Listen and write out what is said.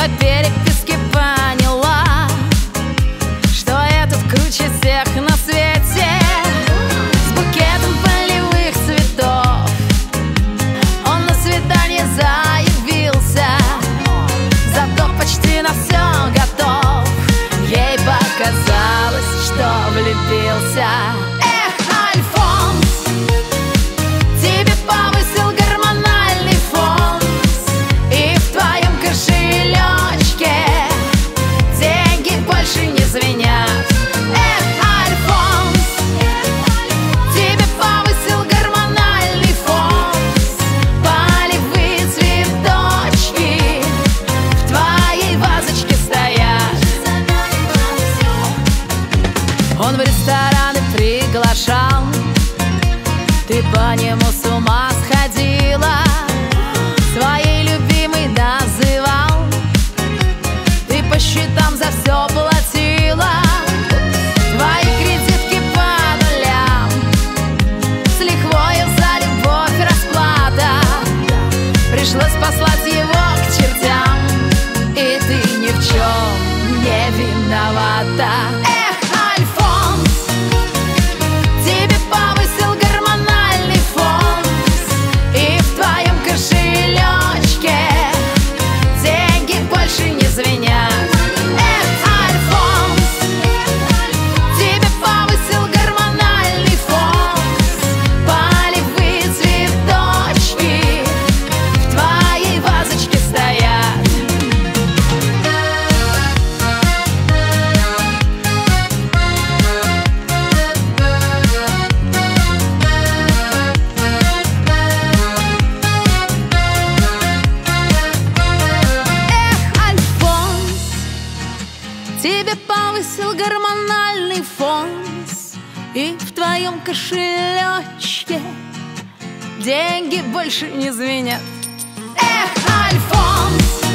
по переписке поняла, что этот круче всех на свете. С букетом полевых цветов он на свидание заявился, зато почти на все готов. Ей показалось, что влюбился. Он в рестораны приглашал, ты по нему с ума сходила, своей любимой называл, ты по счетам за все платила, твои кредитки по нулям, с лихвою за любовь расплата. Пришлось послать его к чертям, и ты ни в чем не виновата. Тебе повысил гормональный фонд, и в твоем кошелечке деньги больше не звенят. Эх, Альфонс!